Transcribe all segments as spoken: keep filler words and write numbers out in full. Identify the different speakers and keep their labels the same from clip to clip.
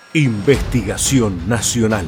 Speaker 1: Investigación Nacional.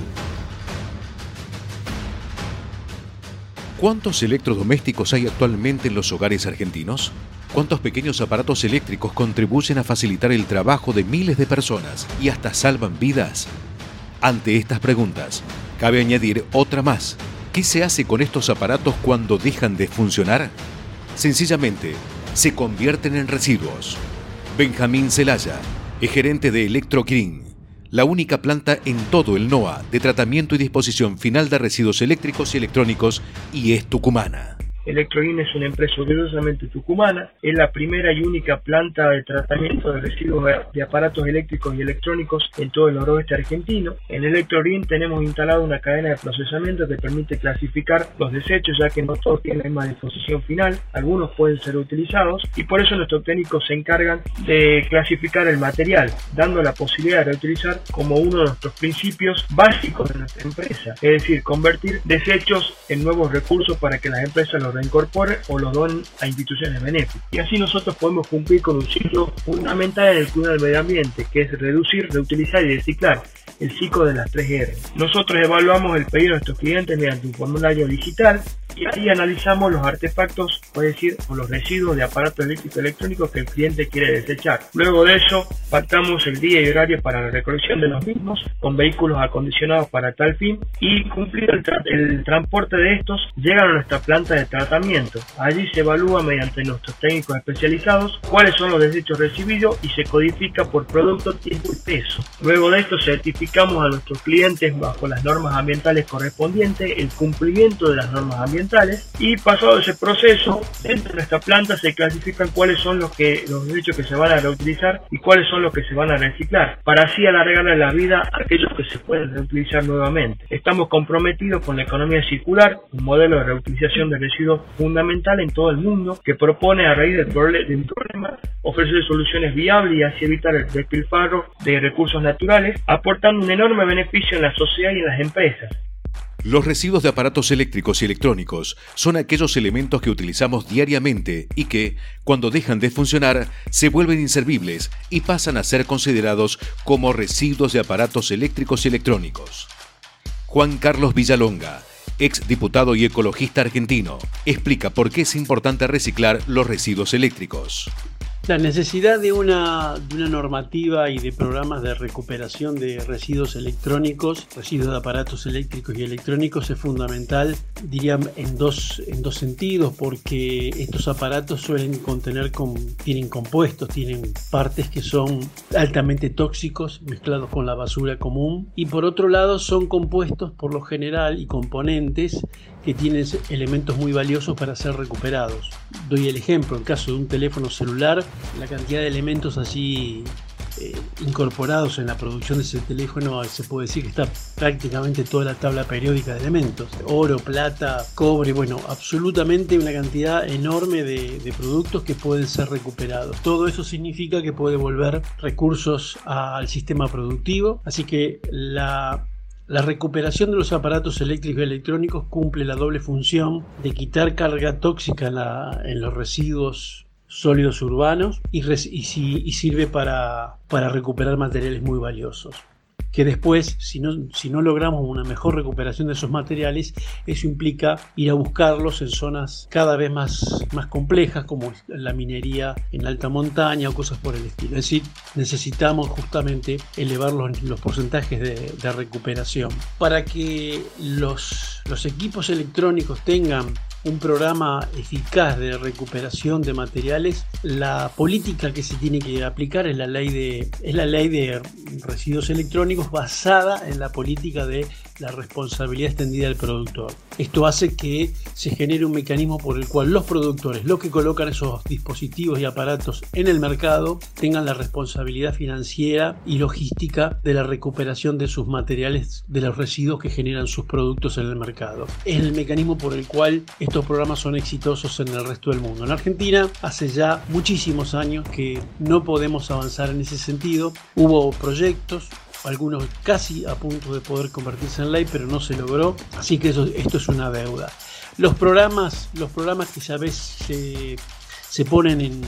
Speaker 1: ¿Cuántos electrodomésticos hay actualmente en los hogares argentinos? ¿Cuántos pequeños aparatos eléctricos contribuyen a facilitar el trabajo de miles de personas y hasta salvan vidas? Ante estas preguntas, cabe añadir otra más. ¿Qué se hace con estos aparatos cuando dejan de funcionar? Sencillamente, se convierten en residuos. Benjamín Zelaya es gerente de Electrogreen, la única planta en todo el NOA de tratamiento y disposición final de residuos eléctricos y electrónicos, y es tucumana.
Speaker 2: Electrogreen es una empresa orgullosamente tucumana, es la primera y única planta de tratamiento de residuos de aparatos eléctricos y electrónicos en todo el noroeste argentino. En Electrogreen tenemos instalado una cadena de procesamiento que permite clasificar los desechos, ya que no todos tienen la misma disposición final, algunos pueden ser utilizados y por eso nuestros técnicos se encargan de clasificar el material, dando la posibilidad de reutilizar como uno de nuestros principios básicos de nuestra empresa, es decir, convertir desechos en nuevos recursos para que las empresas los reincorporen o los donen a instituciones benéficas. Y así nosotros podemos cumplir con un ciclo fundamental en el cuidado del medio ambiente, que es reducir, reutilizar y reciclar, el ciclo de las tres R. Nosotros evaluamos el pedido de nuestros clientes mediante un formulario digital y ahí analizamos los artefactos, es decir, o los residuos de aparatos eléctricos y electrónicos que el cliente quiere desechar. Luego de eso, pactamos el día y horario para la recolección de los mismos con vehículos acondicionados para tal fin y cumplido el, tra el transporte de estos, llegan a nuestra planta de tratamiento. Allí se evalúa mediante nuestros técnicos especializados cuáles son los desechos recibidos y se codifica por producto, tiempo y peso. Luego de esto certificamos a nuestros clientes bajo las normas ambientales correspondientes el cumplimiento de las normas ambientales y pasado ese proceso, dentro de nuestra planta se clasifican cuáles son los, que, los desechos que se van a reutilizar y cuáles son los que se van a reciclar, para así alargarle la vida a aquellos que se pueden reutilizar nuevamente. Estamos comprometidos con la economía circular, un modelo de reutilización de residuos fundamental en todo el mundo que propone a raíz del problema ofrecer soluciones viables y así evitar el despilfarro de recursos naturales, aportando un enorme beneficio en la sociedad y en las empresas.
Speaker 1: Los residuos de aparatos eléctricos y electrónicos son aquellos elementos que utilizamos diariamente y que, cuando dejan de funcionar, se vuelven inservibles y pasan a ser considerados como residuos de aparatos eléctricos y electrónicos. Juan Carlos Villalonga, ex diputado y ecologista argentino, explica por qué es importante reciclar los residuos eléctricos.
Speaker 3: La necesidad de una, de una normativa y de programas de recuperación de residuos electrónicos, residuos de aparatos eléctricos y electrónicos es fundamental, diría en dos, en dos sentidos, porque estos aparatos suelen contener, con, tienen compuestos, tienen partes que son altamente tóxicos mezclados con la basura común y por otro lado son compuestos por lo general y componentes que tienen elementos muy valiosos para ser recuperados. Doy el ejemplo, en caso de un teléfono celular, la cantidad de elementos así eh, incorporados en la producción de ese teléfono, se puede decir que está prácticamente toda la tabla periódica de elementos. Oro, plata, cobre, bueno, absolutamente una cantidad enorme de, de productos que pueden ser recuperados. Todo eso significa que puede volver recursos a, al sistema productivo, así que la La recuperación de los aparatos eléctricos y electrónicos cumple la doble función de quitar carga tóxica en, la, en los residuos sólidos urbanos y, res, y, si, y sirve para, para recuperar materiales muy valiosos. Que después, si no, si no logramos una mejor recuperación de esos materiales, eso implica ir a buscarlos en zonas cada vez más, más complejas, como la minería en alta montaña o cosas por el estilo. Es decir, necesitamos justamente elevar los, los porcentajes de, de recuperación. Para que los, los equipos electrónicos tengan un programa eficaz de recuperación de materiales, la política que se tiene que aplicar es la ley de, es la ley de residuos electrónicos basada en la política de la responsabilidad extendida del productor. Esto hace que se genere un mecanismo por el cual los productores, los que colocan esos dispositivos y aparatos en el mercado, tengan la responsabilidad financiera y logística de la recuperación de sus materiales, de los residuos que generan sus productos en el mercado. Es el mecanismo por el cual estos programas son exitosos en el resto del mundo. En Argentina, hace ya muchísimos años que no podemos avanzar en ese sentido. Hubo proyectos, algunos casi a punto de poder convertirse en ley, pero no se logró, así que eso, esto es una deuda. Los programas, los programas que ya ves se, se ponen en,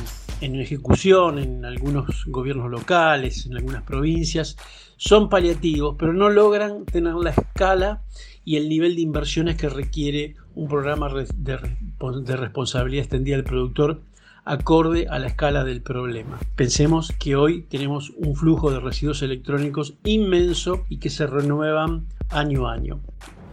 Speaker 3: en ejecución en algunos gobiernos locales, en algunas provincias, son paliativos, pero no logran tener la escala y el nivel de inversiones que requiere un programa de, de responsabilidad extendida del productor acorde a la escala del problema. Pensemos que hoy tenemos un flujo de residuos electrónicos inmenso y que se renuevan año a año.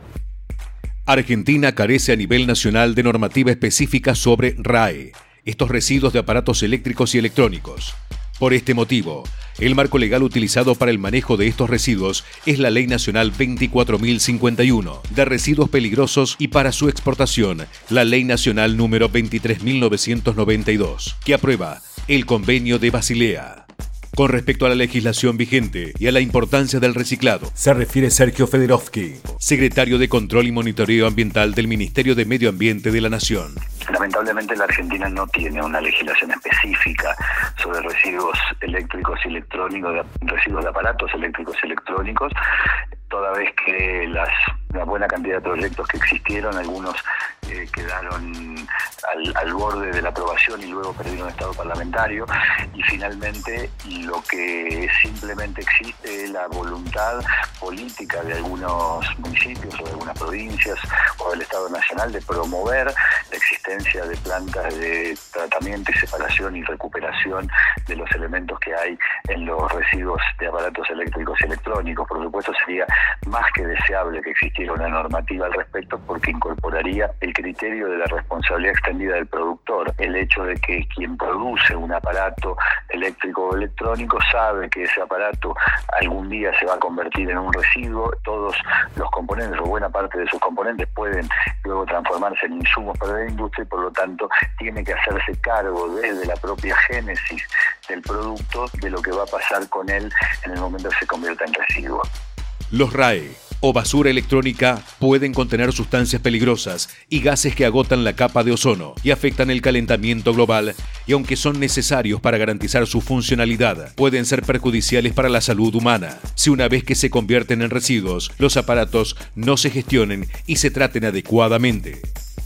Speaker 1: Argentina carece a nivel nacional de normativa específica sobre R A E, estos residuos de aparatos eléctricos y electrónicos. Por este motivo, el marco legal utilizado para el manejo de estos residuos es la Ley Nacional veinticuatro mil cincuenta y uno de residuos peligrosos y para su exportación, la Ley Nacional número veintitrés mil novecientos noventa y dos, que aprueba el Convenio de Basilea. Con respecto a la legislación vigente y a la importancia del reciclado, se refiere Sergio Federovsky, secretario de Control y Monitoreo Ambiental del Ministerio de Medio Ambiente de la Nación.
Speaker 4: Lamentablemente la Argentina no tiene una legislación específica sobre residuos eléctricos y electrónicos, residuos de aparatos eléctricos y electrónicos, toda vez que las, la buena cantidad de proyectos que existieron, algunos eh, quedaron al, al borde de la aprobación y luego perdieron estado parlamentario, y finalmente lo que simplemente existe es la voluntad política de algunos municipios o de algunas provincias o del Estado Nacional de promover la existencia de plantas de tratamiento y separación y recuperación de los elementos que hay en los residuos de aparatos eléctricos y electrónicos. Por supuesto, sería más que deseable que existiera una normativa al respecto, porque incorporaría el criterio de la responsabilidad extendida del productor, el hecho de que quien produce un aparato eléctrico o electrónico sabe que ese aparato algún día se va a convertir en un residuo. Todos los componentes o buena parte de sus componentes pueden luego transformarse en insumos para la industria y por lo tanto tiene que hacerse cargo desde la propia génesis del producto de lo que va a pasar con él en el momento que se convierta en residuo.
Speaker 1: Los R A E o basura electrónica pueden contener sustancias peligrosas y gases que agotan la capa de ozono y afectan el calentamiento global, y aunque son necesarios para garantizar su funcionalidad, pueden ser perjudiciales para la salud humana si una vez que se convierten en residuos, los aparatos no se gestionen y se traten adecuadamente.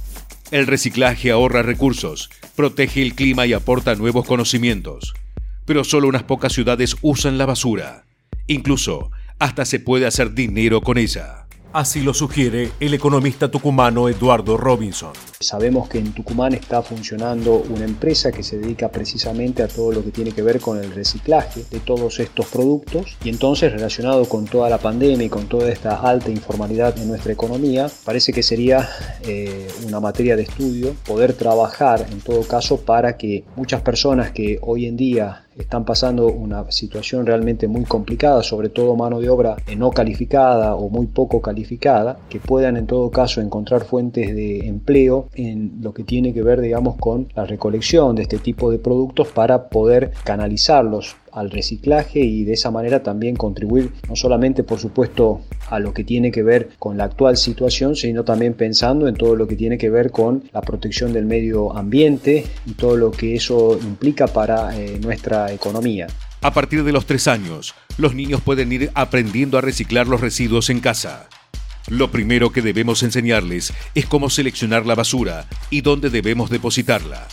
Speaker 1: El reciclaje ahorra recursos, protege el clima y aporta nuevos conocimientos, pero solo unas pocas ciudades usan la basura. Incluso, hasta se puede hacer dinero con ella. Así lo sugiere el economista tucumano Eduardo Robinson.
Speaker 5: Sabemos que en Tucumán está funcionando una empresa que se dedica precisamente a todo lo que tiene que ver con el reciclaje de todos estos productos, y entonces, relacionado con toda la pandemia y con toda esta alta informalidad en nuestra economía, parece que sería eh, una materia de estudio poder trabajar en todo caso para que muchas personas que hoy en día están pasando una situación realmente muy complicada, sobre todo mano de obra no calificada o muy poco calificada, que puedan en todo caso encontrar fuentes de empleo en lo que tiene que ver, digamos, con la recolección de este tipo de productos para poder canalizarlos al reciclaje y de esa manera también contribuir no solamente, por supuesto, a lo que tiene que ver con la actual situación, sino también pensando en todo lo que tiene que ver con la protección del medio ambiente y todo lo que eso implica para eh, nuestra economía.
Speaker 1: A partir de los tres años, los niños pueden ir aprendiendo a reciclar los residuos en casa. Lo primero que debemos enseñarles es cómo seleccionar la basura y dónde debemos depositarla.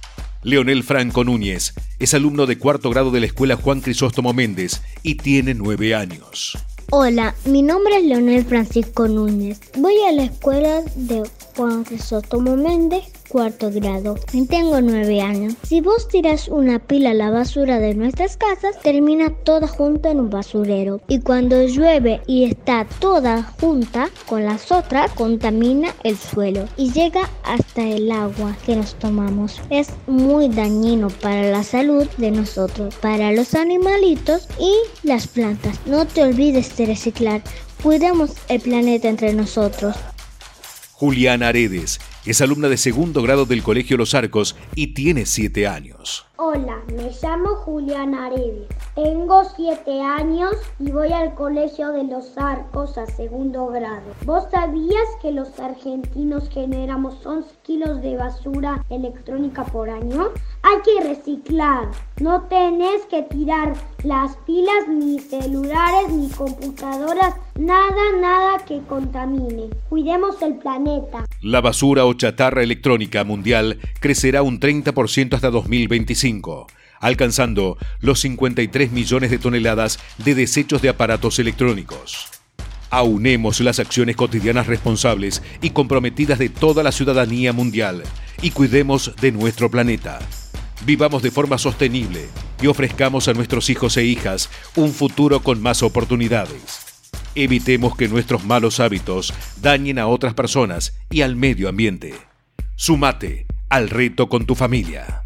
Speaker 1: Leonel Franco Núñez es alumno de cuarto grado de la Escuela Juan Crisóstomo Méndez y tiene nueve años.
Speaker 6: Hola, mi nombre es Leonel Francisco Núñez. Voy a la escuela de Juan Crisóstomo Méndez, cuarto grado, y tengo nueve años. Si vos tiras una pila a la basura de nuestras casas, termina toda junta en un basurero. Y cuando llueve y está toda junta con las otras, contamina el suelo y llega hasta el agua que nos tomamos. Es muy dañino para la salud de nosotros, para los animalitos y las plantas. No te olvides de reciclar. Cuidemos el planeta entre nosotros.
Speaker 1: Juliana Aredes es alumna de segundo grado del Colegio Los Arcos y tiene siete años.
Speaker 7: Hola, me llamo Juliana Aredes, tengo siete años y voy al Colegio de Los Arcos a segundo grado. ¿Vos sabías que los argentinos generamos once kilos de basura electrónica por año? Hay que reciclar. No tenés que tirar las pilas, ni celulares, ni computadoras, nada, nada que contamine. Cuidemos el planeta.
Speaker 1: La basura o chatarra electrónica mundial crecerá un treinta por ciento hasta dos mil veinticinco, alcanzando los cincuenta y tres millones de toneladas de desechos de aparatos electrónicos. Aunemos las acciones cotidianas responsables y comprometidas de toda la ciudadanía mundial y cuidemos de nuestro planeta. Vivamos de forma sostenible y ofrezcamos a nuestros hijos e hijas un futuro con más oportunidades. Evitemos que nuestros malos hábitos dañen a otras personas y al medio ambiente. Sumate al reto con tu familia.